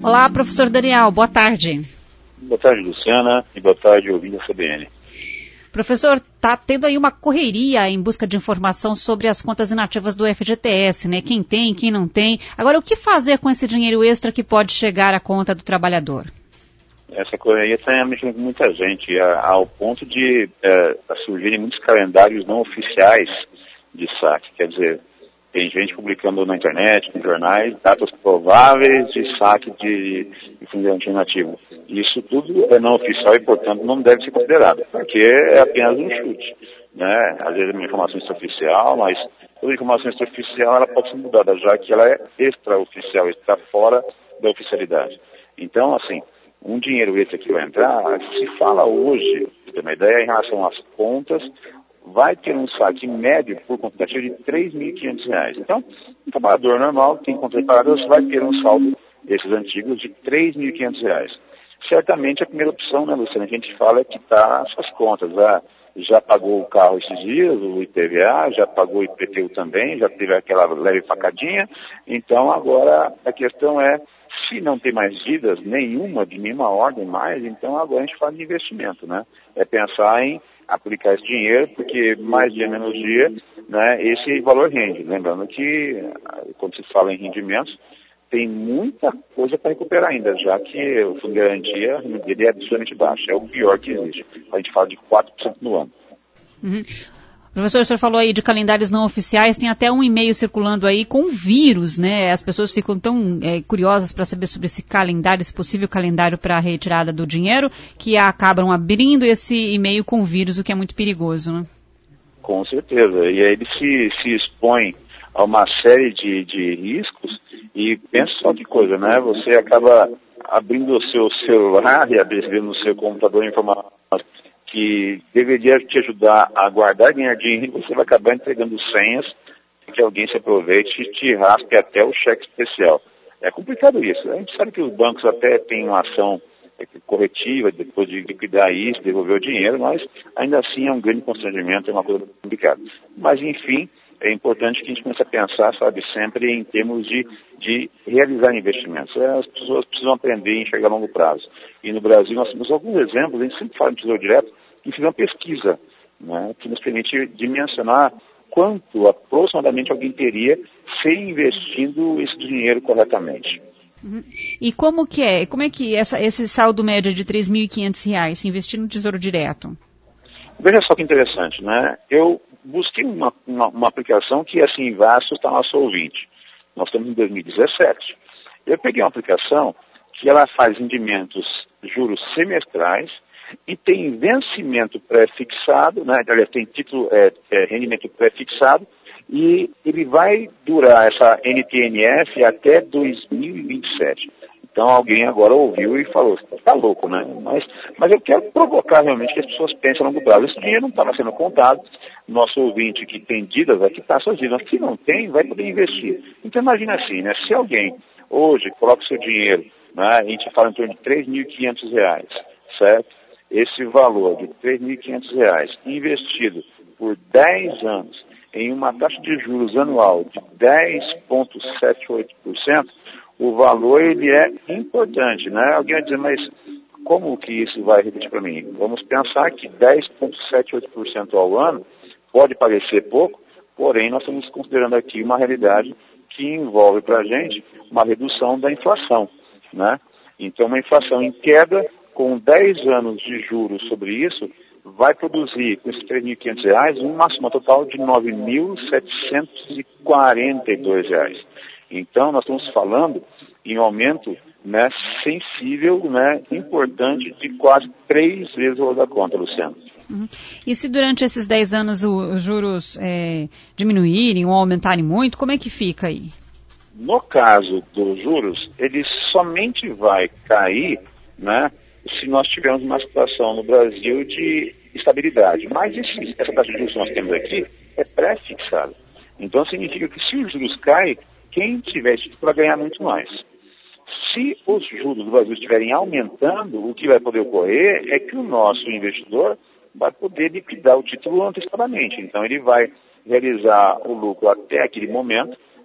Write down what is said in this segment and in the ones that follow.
Olá, professor Daniel, boa tarde. Boa tarde, Luciana, e boa tarde, ouvinte da CBN. Professor, está tendo aí uma correria em busca de informação sobre as contas inativas do FGTS, né? Quem tem, quem não tem. Agora, o que fazer com esse dinheiro extra que pode chegar à conta do trabalhador? Essa correria está mexendo com muita gente, ao ponto de surgirem muitos calendários não oficiais de saque. Quer dizer, tem gente publicando na internet, nos jornais, datas prováveis de saque de fundo alternativo. Isso tudo é não oficial e, portanto, não deve ser considerado, porque é apenas um chute, né? Às vezes é uma informação extraoficial, mas toda informação extraoficial ela pode ser mudada, já que ela é extraoficial, está fora da oficialidade. Então, assim, um dinheiro extra que vai entrar, se fala hoje, para ter uma ideia, em relação às contas, vai ter um saque médio por conta de R$ 3.500. Então, um trabalhador normal que tem contas separadas vai ter um saldo desses antigos de R$ 3.500. Certamente a primeira opção, né, Luciana, que a gente fala é que está as suas contas. Já pagou o carro esses dias, o IPVA, já pagou o IPTU também, já teve aquela leve facadinha. Então agora a questão é, se não tem mais dívidas nenhuma, de nenhuma ordem mais, então agora a gente fala de investimento, né? É pensar em aplicar esse dinheiro, porque mais dia menos dia, né, esse valor rende. Lembrando que quando se fala em rendimentos, tem muita coisa para recuperar ainda, já que o fundo de garantia ele é absolutamente baixo, é o pior que existe. A gente fala de 4% no ano. Uhum. Professor, o senhor falou aí de calendários não oficiais, tem até um e-mail circulando aí com vírus, né? As pessoas ficam tão curiosas para saber sobre esse calendário, esse possível calendário para a retirada do dinheiro, que acabam abrindo esse e-mail com vírus, o que é muito perigoso, né? Com certeza, e aí ele se expõe a uma série de riscos, e pensa só que coisa, né? Você acaba abrindo o seu celular e abrindo no seu computador informações que deveria te ajudar a guardar e ganhar dinheiro, e você vai acabar entregando senhas que alguém se aproveite e te raspe até o cheque especial. É complicado isso. A gente sabe que os bancos até têm uma ação corretiva depois de liquidar isso, devolver o dinheiro, mas ainda assim é um grande constrangimento, é uma coisa complicada. Mas, enfim, é importante que a gente comece a pensar, sabe, sempre em termos de realizar investimentos. As pessoas precisam aprender a enxergar a longo prazo. E no Brasil nós temos alguns exemplos, a gente sempre fala em Tesouro Direto, que fizeram pesquisa, né, que nos permite dimensionar quanto aproximadamente alguém teria se investindo esse dinheiro corretamente. Uhum. E como é que esse saldo médio de R$ 3.500 se investir no Tesouro Direto? Veja só que interessante, né? Eu busquei uma aplicação que, assim, vai assustar nosso ouvinte. Nós estamos em 2017. Eu peguei uma aplicação que ela faz rendimentos, juros semestrais, e tem vencimento pré-fixado, né? Aliás, tem título, rendimento pré-fixado, e ele vai durar essa NTNF até 2027. Então alguém agora ouviu e falou, está louco, né? Mas eu quero provocar realmente que as pessoas pensem a longo prazo. Esse dinheiro não estava sendo contado, nosso ouvinte que tem dívidas vai quitar suas dívidas, se não tem, vai poder investir. Então imagina assim, né? Se alguém hoje coloca o seu dinheiro, né? A gente fala em torno de R$ 3.500, certo? Esse valor de R$ 3.500 investido por 10 anos em uma taxa de juros anual de 10,78%, o valor ele é importante, né? Alguém vai dizer, mas como que isso vai repetir para mim? Vamos pensar que 10,78% ao ano pode parecer pouco, porém nós estamos considerando aqui uma realidade que envolve para a gente uma redução da inflação, né? Então uma inflação em queda com 10 anos de juros sobre isso vai produzir com esses R$ 3.500 uma soma total de R$ 9.742. Então, nós estamos falando em um aumento, né, sensível, né, importante, de quase 3 vezes o valor da conta, Luciano. Uhum. E se durante esses 10 anos os juros diminuírem ou aumentarem muito, como é que fica aí? No caso dos juros, ele somente vai cair, né, se nós tivermos uma situação no Brasil de estabilidade. Mas essa taxa de juros que nós temos aqui é pré-fixada. Então significa que se os juros caem, quem tiver título vai ganhar muito mais. Se os juros do Brasil estiverem aumentando, o que vai poder ocorrer é que o nosso investidor vai poder liquidar o título antecipadamente. Então ele vai realizar o lucro até aquele momento,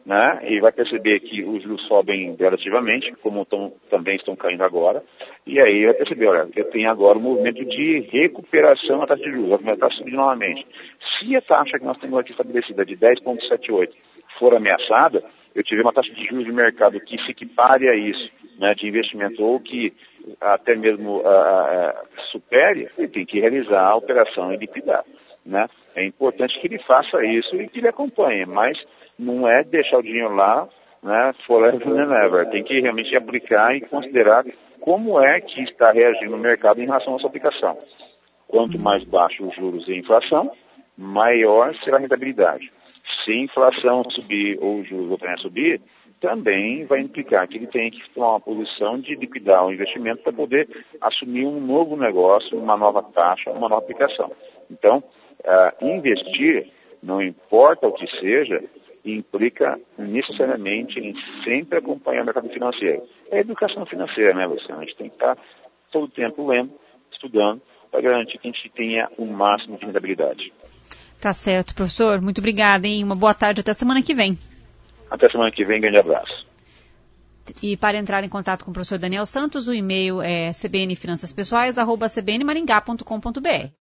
né? E vai perceber que os juros sobem gradativamente, como também estão caindo agora, e aí vai perceber, olha, eu tenho agora um movimento de recuperação da taxa de juros, vai começar a subir novamente. Se a taxa que nós temos aqui estabelecida de 10,78 for ameaçada, eu tiver uma taxa de juros de mercado que se equipare a isso, né, de investimento, ou que até mesmo supere, ele tem que realizar a operação e liquidar, né? É importante que ele faça isso e que ele acompanhe, mas não é deixar o dinheiro lá, né, forever and ever. Tem que realmente aplicar e considerar como é que está reagindo o mercado em relação à sua aplicação. Quanto mais baixo os juros e a inflação, maior será a rentabilidade. Se a inflação subir ou os juros voltarem a subir, também vai implicar que ele tem que tomar uma posição de liquidar o investimento para poder assumir um novo negócio, uma nova taxa, uma nova aplicação. Então, investir, não importa o que seja, implica necessariamente em sempre acompanhar o mercado financeiro. É educação financeira, né, Luciano? A gente tem que estar todo o tempo lendo, estudando, para garantir que a gente tenha o máximo de rentabilidade. Tá certo, professor. Muito obrigada, hein? Uma boa tarde, até semana que vem. Até semana que vem, grande abraço. E para entrar em contato com o professor Daniel Santos, o e-mail é cbnfinanciaspessoais@cbnmaringá.com.br.